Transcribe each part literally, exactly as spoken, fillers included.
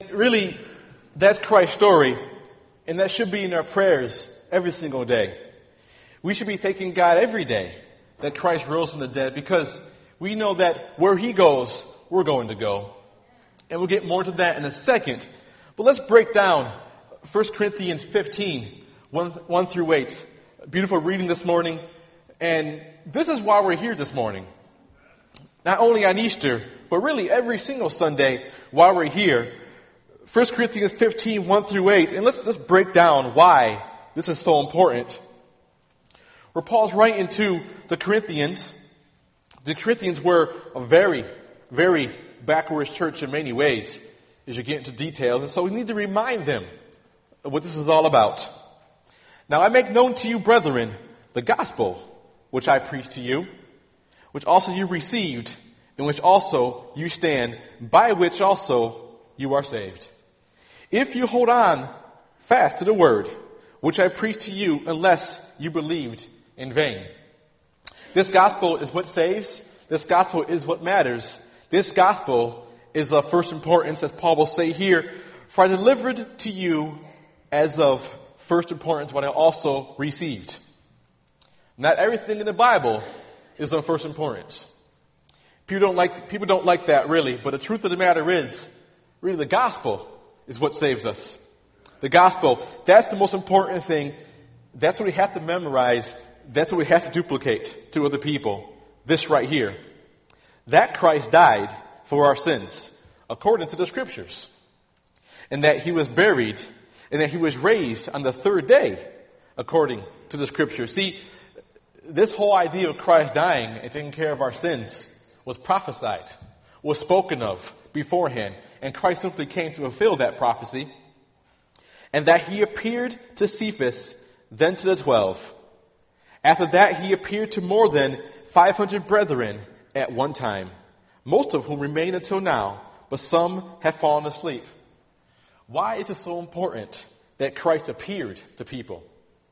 really, that's Christ's story, and that should be in our prayers every single day. We should be thanking God every day that Christ rose from the dead, because we know that where he goes, we're going to go. And we'll get more to that in a second. But let's break down First Corinthians fifteen, one through eight. Beautiful reading this morning. And this is why we're here this morning. Not only on Easter, but really every single Sunday while we're here. First Corinthians fifteen, one through eight. And let's just break down why this is so important. Where Paul's writing to the Corinthians. The Corinthians were a very, very backwards church in many ways, as you get into details. And so we need to remind them of what this is all about. Now I make known to you, brethren, the gospel which I preached to you, which also you received, in which also you stand, by which also you are saved. If you hold on fast to the word which I preached to you, unless you believed in vain. This gospel is what saves. This gospel is what matters. This gospel is of first importance, as Paul will say here, for I delivered to you as of first importance what I also received. Not everything in the Bible is of first importance. People don't like, people don't like that really, but the truth of the matter is, really the gospel is what saves us. The gospel, that's the most important thing. That's what we have to memorize. That's what we have to duplicate to other people. This right here. That Christ died for our sins, according to the scriptures. And that he was buried, and that he was raised on the third day, according to the scriptures. See, this whole idea of Christ dying and taking care of our sins was prophesied, was spoken of beforehand. And Christ simply came to fulfill that prophecy. And that he appeared to Cephas, then to the twelve. After that, he appeared to more than five hundred brethren at one time, most of whom remain until now, but some have fallen asleep. Why is it so important that Christ appeared to people?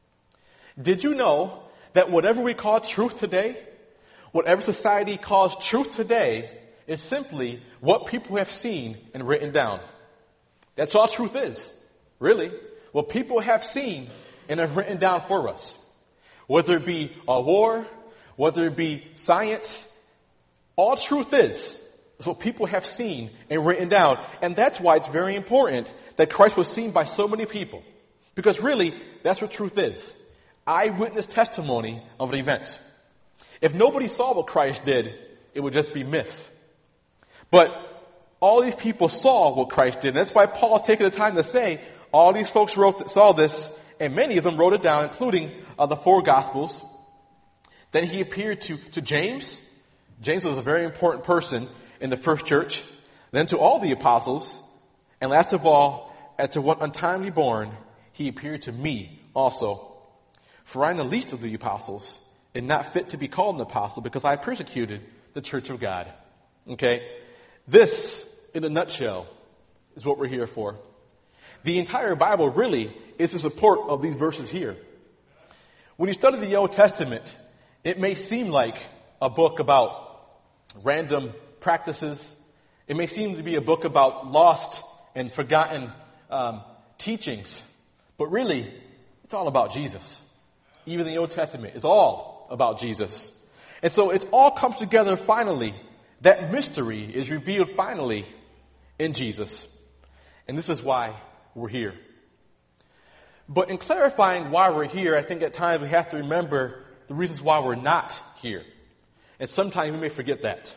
Did you know that whatever we call truth today, whatever society calls truth today, is simply what people have seen and written down? That's all truth is, really. What people have seen and have written down for us. Whether it be a war, whether it be science, all truth is, is what people have seen and written down. And that's why it's very important that Christ was seen by so many people. Because really, that's what truth is. Eyewitness testimony of an event. If nobody saw what Christ did, it would just be myth. But all these people saw what Christ did. And that's why Paul taking the time to say, all these folks wrote, saw this, and many of them wrote it down, including uh, the four Gospels. Then he appeared to, to James. James was a very important person in the first church. Then to all the apostles. And last of all, as to one untimely born, he appeared to me also. For I am the least of the apostles, and not fit to be called an apostle, because I persecuted the church of God. Okay? This, in a nutshell, is what we're here for. The entire Bible really is the support of these verses here. When you study the Old Testament, it may seem like a book about random practices. It may seem to be a book about lost and forgotten um, teachings. But really, it's all about Jesus. Even the Old Testament is all about Jesus. And so it all comes together finally. That mystery is revealed finally in Jesus. And this is why we're here. But in clarifying why we're here, I think at times we have to remember the reasons why we're not here. And sometimes we may forget that.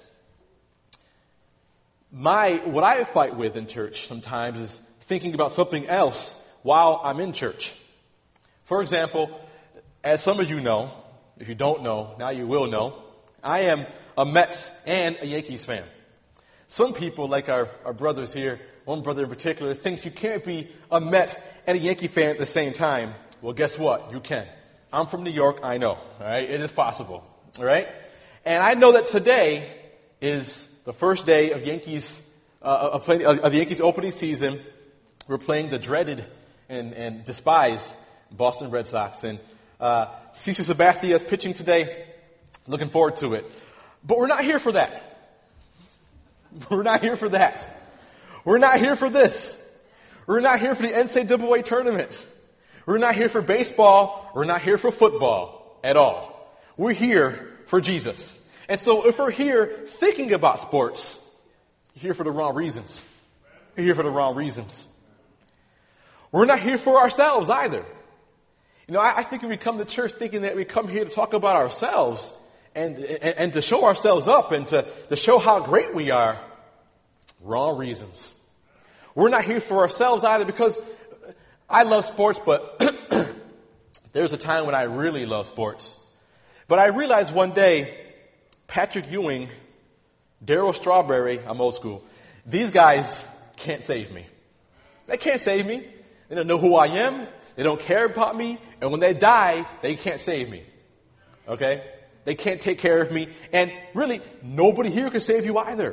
My, what I fight with in church sometimes is thinking about something else while I'm in church. For example, as some of you know, if you don't know, now you will know, I am a Mets and a Yankees fan. Some people, like our, our brothers here, one brother in particular, thinks you can't be a Met and a Yankee fan at the same time. Well, guess what? You can. I'm from New York. I know. All right, it is possible. All right, and I know that today is the first day of Yankees uh, of, playing, of the Yankees opening season. We're playing the dreaded and, and despised Boston Red Sox, and uh, CeCe Sabathia is pitching today. Looking forward to it. But we're not here for that. We're not here for that. We're not here for this. We're not here for the N C double A tournament. We're not here for baseball. We're not here for football at all. We're here for Jesus. And so if we're here thinking about sports, you're here for the wrong reasons. You're here for the wrong reasons. We're not here for ourselves either. You know, I, I think if we come to church thinking that we come here to talk about ourselves and, and, and to show ourselves up and to, to show how great we are, wrong reasons. We're not here for ourselves either because I love sports, but there's a time when I really love sports. But I realized one day, Patrick Ewing, Darryl Strawberry, I'm old school, these guys can't save me. They can't save me. They don't know who I am. They don't care about me. And when they die, they can't save me. Okay? They can't take care of me. And really, nobody here can save you either.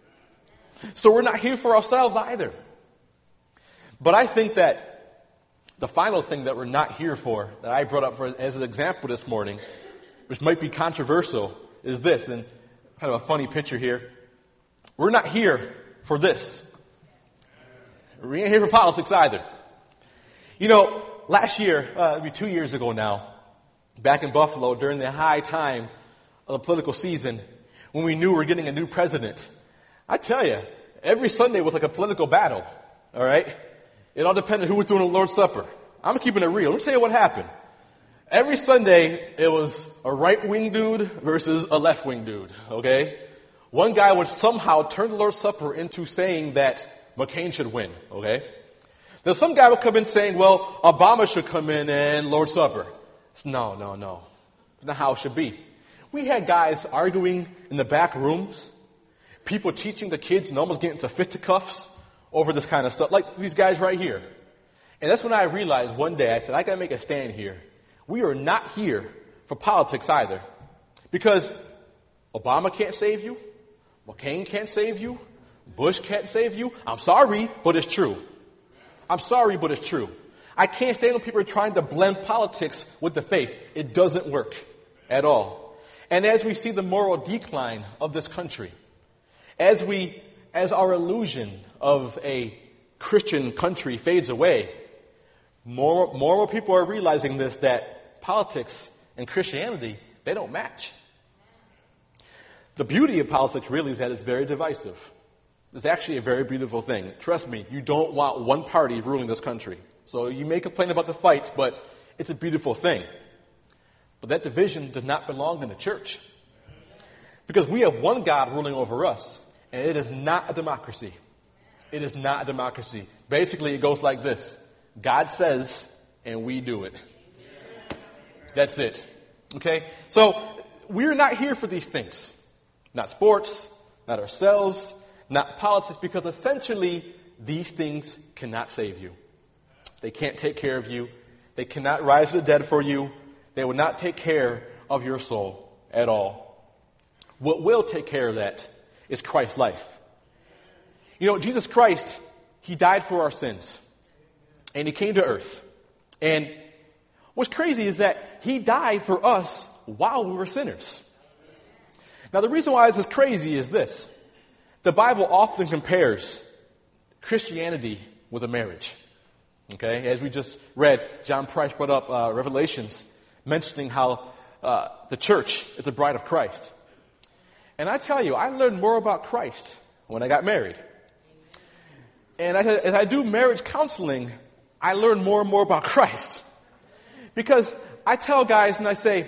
So we're not here for ourselves either. But I think that the final thing that we're not here for, that I brought up for, as an example this morning, which might be controversial, is this. And kind of a funny picture here. We're not here for this. We ain't here for politics either. You know, last year, uh, maybe two years ago now, back in Buffalo, during the high time of the political season, when we knew we were getting a new president, I tell you, every Sunday was like a political battle, all right? It all depended who was doing the Lord's Supper. I'm keeping it real. Let me tell you what happened. Every Sunday, it was a right-wing dude versus a left-wing dude, okay? One guy would somehow turn the Lord's Supper into saying that McCain should win, okay? Then some guy would come in saying, well, Obama should come in and Lord's Supper. No, no, no. That's not how it should be. We had guys arguing in the back rooms, people teaching the kids and almost getting into fisticuffs over this kind of stuff, like these guys right here. And that's when I realized one day, I said, I got to make a stand here. We are not here for politics either. Because Obama can't save you. McCain can't save you. Bush can't save you. I'm sorry, but it's true. I'm sorry, but it's true. I can't stand when people are trying to blend politics with the faith. It doesn't work at all. And as we see the moral decline of this country, as we, as our illusion of a Christian country fades away, more, more and more people are realizing this, that politics and Christianity, they don't match. The beauty of politics really is that it's very divisive. It's actually a very beautiful thing. Trust me, you don't want one party ruling this country. So you may complain about the fights, but it's a beautiful thing. But that division does not belong in the church. Because we have one God ruling over us, and it is not a democracy. It is not a democracy. Basically, it goes like this. God says, and we do it. That's it. Okay? So, we're not here for these things. Not sports, not ourselves, not politics, because essentially, these things cannot save you. They can't take care of you. They cannot rise to the dead for you. They will not take care of your soul at all. What will take care of that is Christ's life. You know, Jesus Christ, He died for our sins. And He came to earth. And what's crazy is that He died for us while we were sinners. Now, the reason why this is crazy is this. The Bible often compares Christianity with a marriage. Okay? As we just read, John Price brought up uh, Revelations, mentioning how uh, the church is a bride of Christ. And I tell you, I learned more about Christ when I got married. And I, as I do marriage counseling, I learn more and more about Christ. Because I tell guys and I say,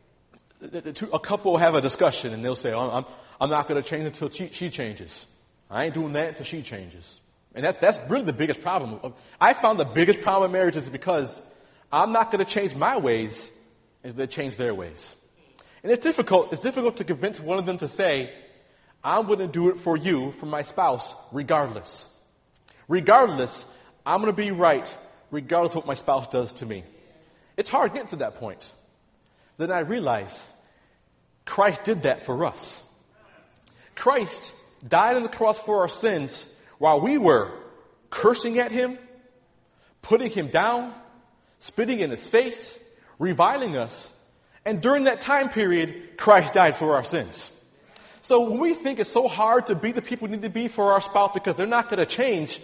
a couple will have a discussion and they'll say, oh, I'm, I'm not going to change until she, she changes. I ain't doing that until she changes. And that's, that's really the biggest problem. I found the biggest problem in marriage is because I'm not going to change my ways as they change their ways. And it's difficult, it's difficult to convince one of them to say, I'm going to do it for you, for my spouse, regardless. Regardless, I'm going to be right, regardless of what my spouse does to me. It's hard getting to that point. Then I realize Christ did that for us. Christ died on the cross for our sins while we were cursing at Him, putting Him down, spitting in His face, reviling us. And during that time period, Christ died for our sins. So when we think it's so hard to be the people we need to be for our spouse because they're not going to change,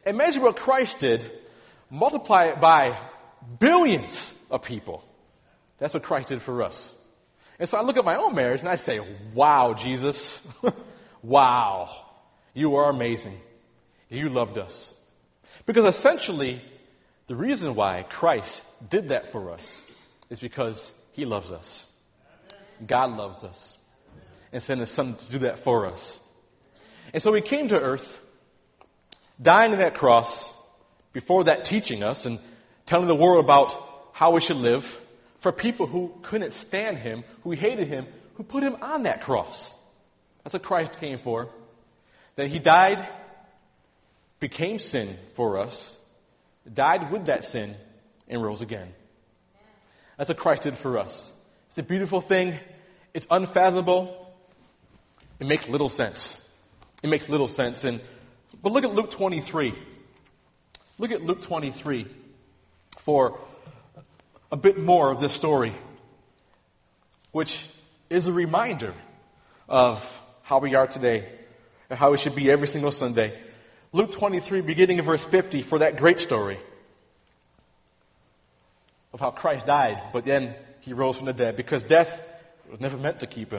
Imagine what Christ did, multiply it by billions of people. That's what Christ did for us. And so I look at my own marriage and I say, wow, Jesus. Wow. You are amazing. You loved us. Because essentially, the reason why Christ did that for us is because he loves us. God loves us. And sent his son to do that for us. And so he came to earth, dying on that cross, before that teaching us and telling the world about how we should live, for people who couldn't stand him, who hated him, who put him on that cross. That's what Christ came for. That he died, became sin for us, died with that sin, and rose again. That's what Christ did for us. It's a beautiful thing. It's unfathomable. It makes little sense. It makes little sense. And but look at Luke twenty-three. Look at Luke twenty-three for a bit more of this story, which is a reminder of how we are today and how we should be every single Sunday. Luke twenty-three, beginning in verse fifty, for that great story of how Christ died, but then he rose from the dead, because death was never meant to keep him.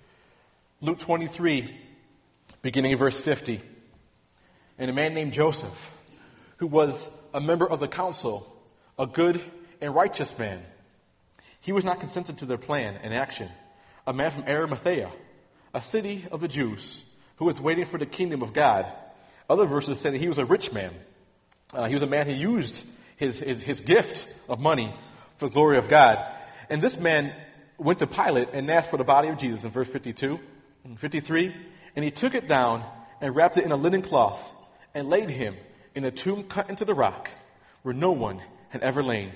Luke twenty-three, beginning in verse fifty. And a man named Joseph, who was a member of the council, a good and righteous man. He was not consented to their plan and action. A man from Arimathea, a city of the Jews, who was waiting for the kingdom of God. Other verses say that he was a rich man. Uh, he was a man who used his, his, his gift of money for the glory of God. And this man went to Pilate and asked for the body of Jesus in verse fifty-two and fifty-three. And he took it down and wrapped it in a linen cloth and laid him in a tomb cut into the rock where no one had ever lain.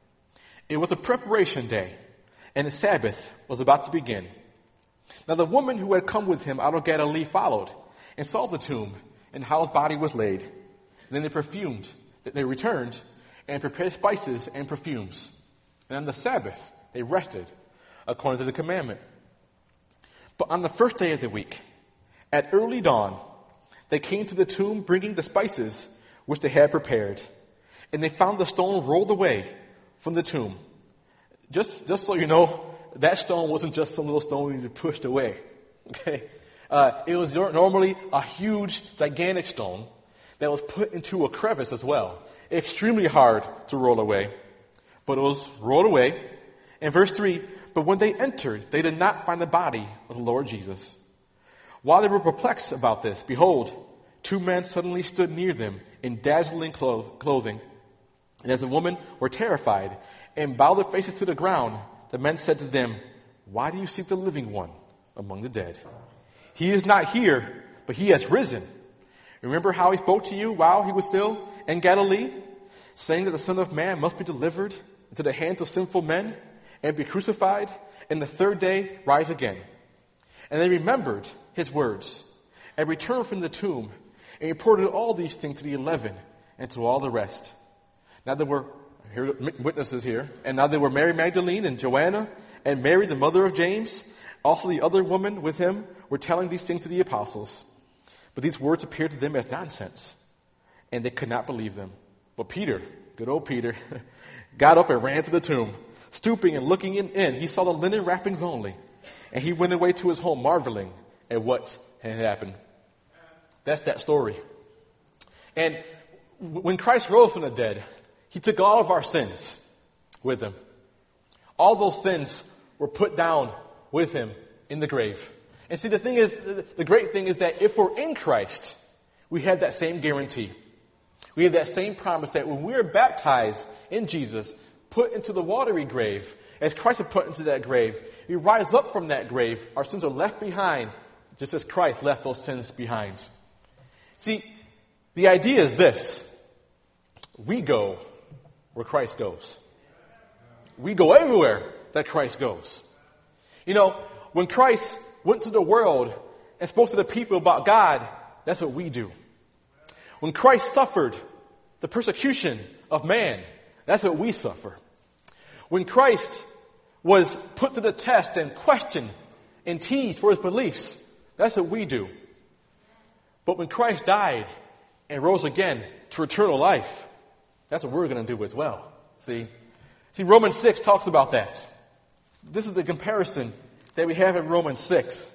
It was a preparation day, and the Sabbath was about to begin. Now the woman who had come with him out of Galilee followed and saw the tomb and how his body was laid. And then they perfumed, they returned and prepared spices and perfumes. And on the Sabbath they rested according to the commandment. But on the first day of the week, at early dawn, they came to the tomb bringing the spices which they had prepared. And they found the stone rolled away from the tomb. Just, just so you know, that stone wasn't just some little stone you pushed away. Okay, uh, it was normally a huge, gigantic stone that was put into a crevice as well. Extremely hard to roll away, but it was rolled away. In verse three, but when they entered, they did not find the body of the Lord Jesus. While they were perplexed about this, behold, two men suddenly stood near them in dazzling clothing. And as the women were terrified and bowed their faces to the ground, the men said to them, why do you seek the living one among the dead? He is not here, but he has risen. Remember how he spoke to you while he was still in Galilee, saying that the Son of Man must be delivered into the hands of sinful men and be crucified, and the third day rise again. And they remembered his words and returned from the tomb and reported all these things to the eleven and to all the rest. Now there were here, witnesses here, and now there were Mary Magdalene and Joanna and Mary, the mother of James. Also the other woman with him were telling these things to the apostles. But these words appeared to them as nonsense, and they could not believe them. But Peter, good old Peter, got up and ran to the tomb. Stooping and looking in, in, he saw the linen wrappings only, and he went away to his home marveling at what had happened. That's that story. And when Christ rose from the dead, he took all of our sins with him. All those sins were put down with him in the grave. And see, the thing is, the great thing is that if we're in Christ, we have that same guarantee. We have that same promise that when we are baptized in Jesus, put into the watery grave, as Christ was put into that grave, we rise up from that grave. Our sins are left behind, just as Christ left those sins behind. See, the idea is this. We go where Christ goes. We go everywhere that Christ goes. You know, when Christ went to the world and spoke to the people about God, that's what we do. When Christ suffered the persecution of man, that's what we suffer. When Christ was put to the test and questioned and teased for his beliefs, that's what we do. But when Christ died and rose again to eternal life. That's what we're going to do as well. See? See, Romans six talks about that. This is the comparison that we have in Romans six,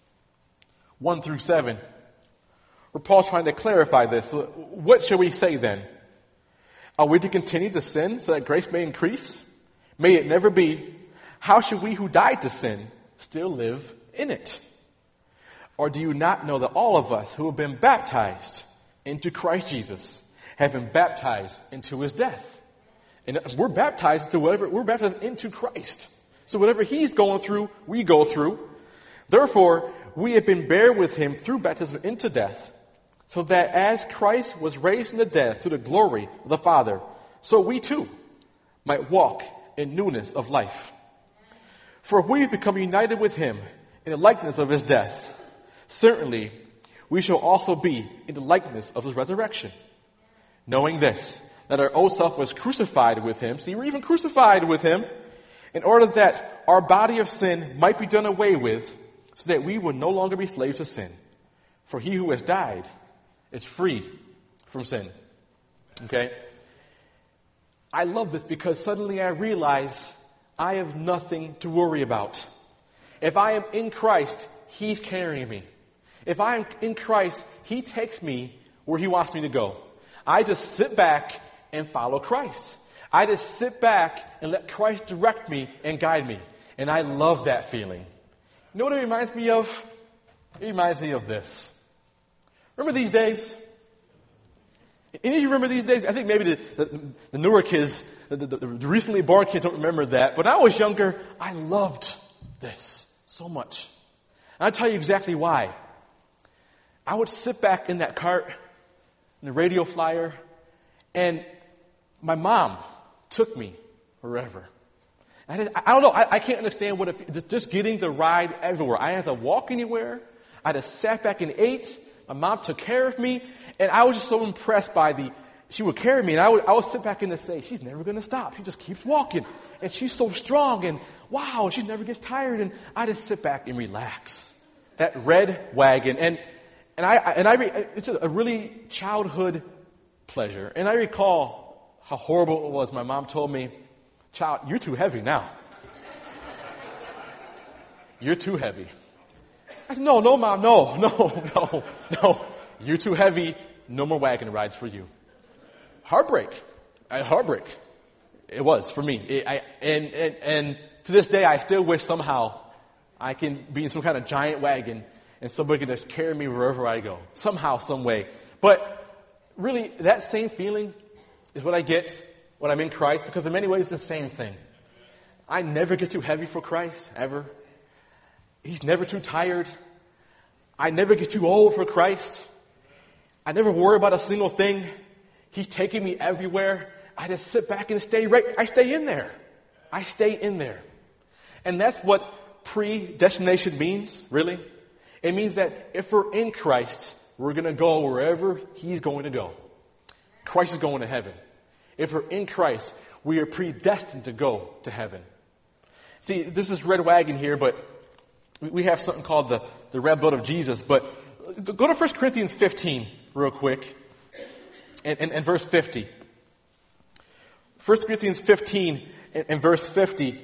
one through seven, where Paul's trying to clarify this. So what shall we say then? Are we to continue to sin so that grace may increase? May it never be. How should we who died to sin still live in it? Or do you not know that all of us who have been baptized into Christ Jesus have been baptized into his death? And we're baptized into whatever, we're baptized into Christ. So whatever he's going through, we go through. Therefore, we have been buried with him through baptism into death, so that as Christ was raised from the dead through the glory of the Father, so we too might walk in newness of life. For if we have become united with him in the likeness of his death, certainly we shall also be in the likeness of his resurrection. Knowing this, that our old self was crucified with him, see, we're even crucified with him, in order that our body of sin might be done away with, so that we would no longer be slaves to sin. For he who has died is free from sin. Okay? I love this because suddenly I realize I have nothing to worry about. If I am in Christ, he's carrying me. If I am in Christ, he takes me where he wants me to go. I just sit back and follow Christ. I just sit back and let Christ direct me and guide me. And I love that feeling. You know what it reminds me of? It reminds me of this. Remember these days? Any of you remember these days? I think maybe the, the, the newer kids, the, the, the recently born kids don't remember that. But when I was younger, I loved this so much. And I'll tell you exactly why. I would sit back in that cart, in the radio flyer, and my mom took me wherever. I, did, I don't know. I, I can't understand what it, just getting the ride everywhere. I didn't have to walk anywhere. I just sat back and ate. My mom took care of me, and I was just so impressed by the. She would carry me, and I would I would sit back and say, "She's never going to stop. She just keeps walking, and she's so strong, and wow, she never gets tired." And I just sit back and relax. That red wagon, and and I and I it's a really childhood pleasure, and I recall how horrible it was. My mom told me, "Child, you're too heavy now. You're too heavy." I said, no, no, Mom, no, no, no, no. You're too heavy. No more wagon rides for you. Heartbreak. I, heartbreak. It was for me. It, I, and, and, and to this day, I still wish somehow I can be in some kind of giant wagon and somebody can just carry me wherever I go. Somehow, some way. But really, that same feeling is what I get when I'm in Christ, because in many ways it's the same thing. I never get too heavy for Christ, ever. He's never too tired. I never get too old for Christ. I never worry about a single thing. He's taking me everywhere. I just sit back and stay right. I stay in there. I stay in there. And that's what predestination means, really. It means that if we're in Christ, we're going to go wherever he's going to go. Christ is going to heaven. If we're in Christ, we are predestined to go to heaven. See, there's this red wagon here, but we have something called the, the red blood of Jesus. But go to First Corinthians fifteen real quick and, and, and verse fifty. First Corinthians fifteen and, and verse fifty.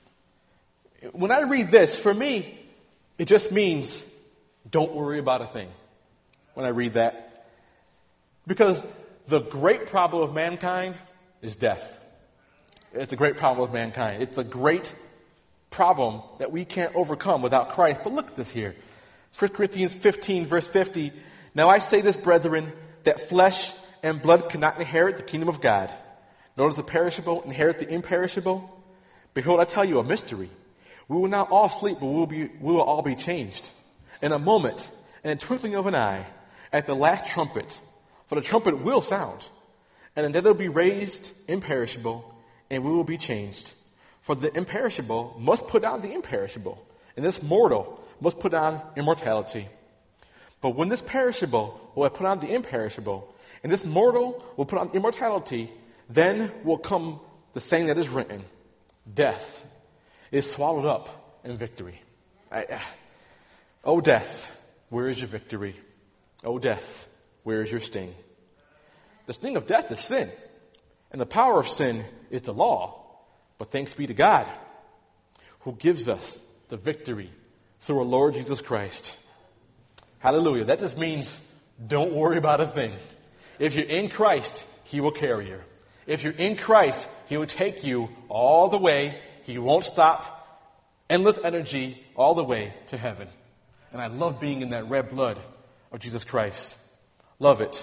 When I read this, for me, it just means don't worry about a thing when I read that. Because the great problem of mankind is death. It's a great problem of mankind. It's a great problem that we can't overcome without Christ. But look at this here. First Corinthians fifteen, verse fifty. Now I say this, brethren, that flesh and blood cannot inherit the kingdom of God, nor does the perishable inherit the imperishable. Behold, I tell you a mystery. We will not all sleep, but we will, be, we will all be changed. In a moment, in a twinkling of an eye, at the last trumpet. For the trumpet will sound, and the dead will be raised imperishable, and we will be changed. For the imperishable must put on the imperishable, and this mortal must put on immortality. But when this perishable will have put on the imperishable, and this mortal will put on immortality, then will come the saying that is written, death is swallowed up in victory. I, uh, O death, where is your victory? O death, where is your sting? The sting of death is sin, and the power of sin is the law. But thanks be to God, who gives us the victory through our Lord Jesus Christ. Hallelujah. That just means don't worry about a thing. If you're in Christ, He will carry you. If you're in Christ, He will take you all the way. He won't stop. Endless energy all the way to heaven. And I love being in that red blood of Jesus Christ. Love it.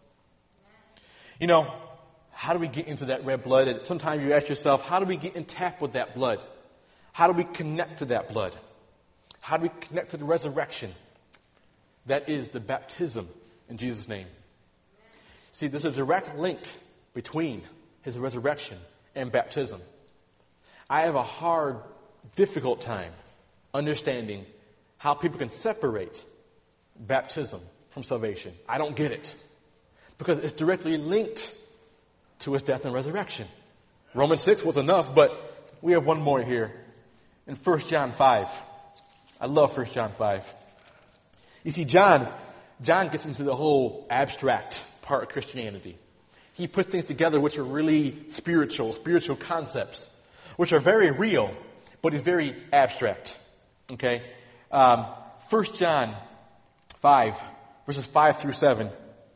You know, how do we get into that red blood? And sometimes you ask yourself, how do we get in tap with that blood? How do we connect to that blood? How do we connect to the resurrection? That is the baptism in Jesus' name. See, there's a direct link between His resurrection and baptism. I have a hard, difficult time understanding how people can separate baptism from salvation. I don't get it. Because it's directly linked to His death and resurrection. Romans six was enough, but we have one more here. In First John five. I love First John five. You see, John, John gets into the whole abstract part of Christianity. He puts things together which are really spiritual, spiritual concepts, which are very real, but is very abstract. Okay? Um, First John five, verses five through seven.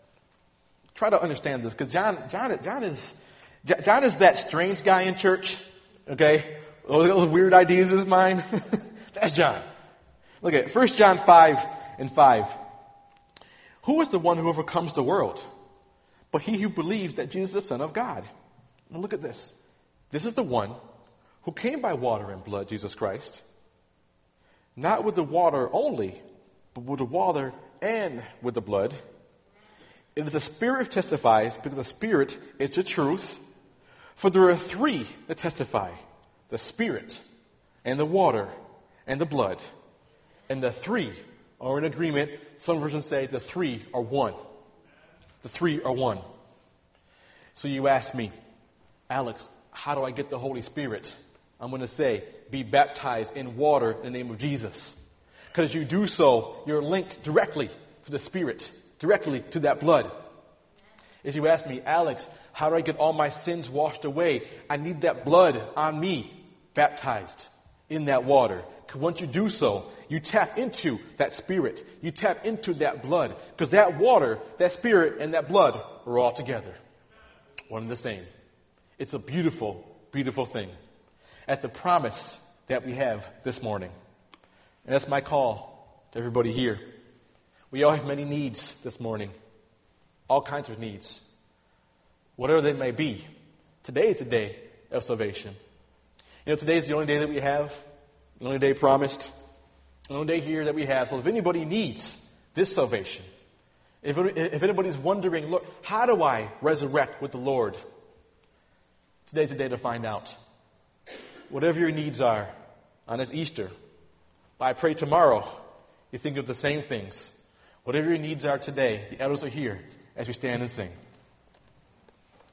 Try to understand this, because John, John, John is, John is that strange guy in church. Okay? Those, those weird ideas in his mind. That's John. Look at First John five and five. Who is the one who overcomes the world? But he who believes that Jesus is the Son of God. Now look at this. This is the one who came by water and blood, Jesus Christ. Not with the water only, but with the water and with the blood. It is the Spirit who testifies, because the Spirit is the truth. For there are three that testify. The Spirit, and the water, and the blood. And the three are in agreement. Some versions say the three are one. The three are one. So you ask me, Alex, how do I get the Holy Spirit? I'm going to say, be baptized in water in the name of Jesus. Because as you do so, you're linked directly to the Spirit, directly to that blood. As you ask me, Alex, how do I get all my sins washed away? I need that blood on me, baptized in that water. Because once you do so, you tap into that Spirit. You tap into that blood. Because that water, that Spirit, and that blood are all together. One and the same. It's a beautiful, beautiful thing. At the promise that we have this morning. And that's my call to everybody here. We all have many needs this morning. All kinds of needs. Whatever they may be. Today is a day of salvation. You know, today is the only day that we have. The only day promised. The only day here that we have. So if anybody needs this salvation, if, if anybody's wondering, look, how do I resurrect with the Lord? Today's the day to find out. Whatever your needs are on this Easter, I pray tomorrow you think of the same things. Whatever your needs are today, the elders are here as we stand and sing.